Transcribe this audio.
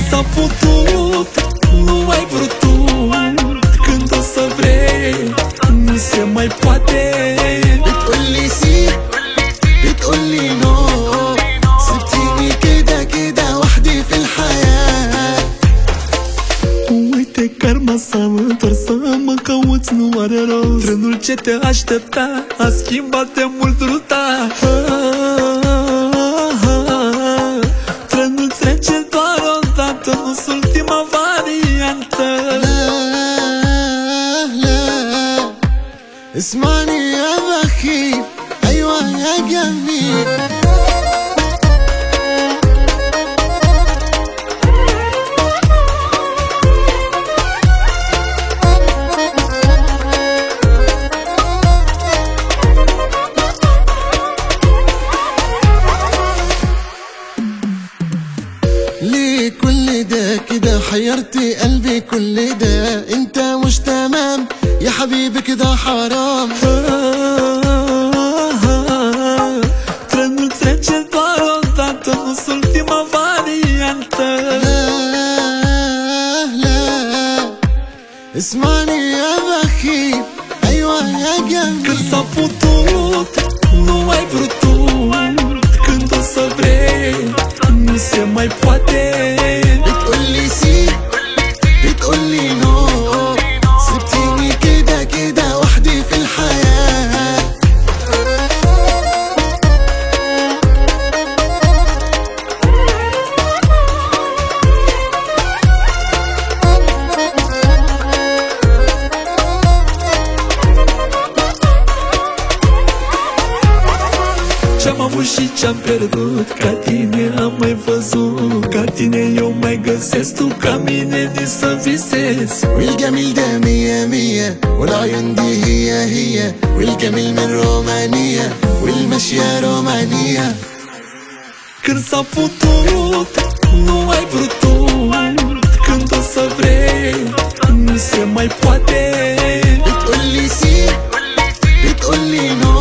s-a putut, nu ai vrut tu. Când o să vrei, nu se mai poate. بتقولي سي بتقولي نو، سبتيني كده كده وحدي في الحياة. Uite, karma s-a întors să mă cauți, nu are rost. Trenul ce te aștepta a schimbat de mult ruta. Trenul trece doar odată, nu-s ultima variantă. اسمعني يا بخيل، أيوة يا جميل. ليه كل ده كده حيرتي قلبي كل ده؟ انت مش تمام يا حبيبي كده حرام. Trenul trece doar odată, nu-s ultima variantă. لا اسمعني يا بخيل، أيوة يا Când جميل. s-a putut, nu ai vrut tu. Când o să vrei, nu se mai poate. بتقولي سي بتقولي نو، سبتيني كده كده وحدي في الحياة. Ce-am avut și ce-am pierdut, ca tine am mai văzut. Ca tine eu mai găsesc, tu ca mine nici să visezi. والجميل ده مية مية، والعيون دي هي هي، والجميل من رومانيا، والمشية رومانية. Când s-a putut, nu ai vrut tu. Când o să vrei, nu se mai poate. بتقولي سي بتقولي نو،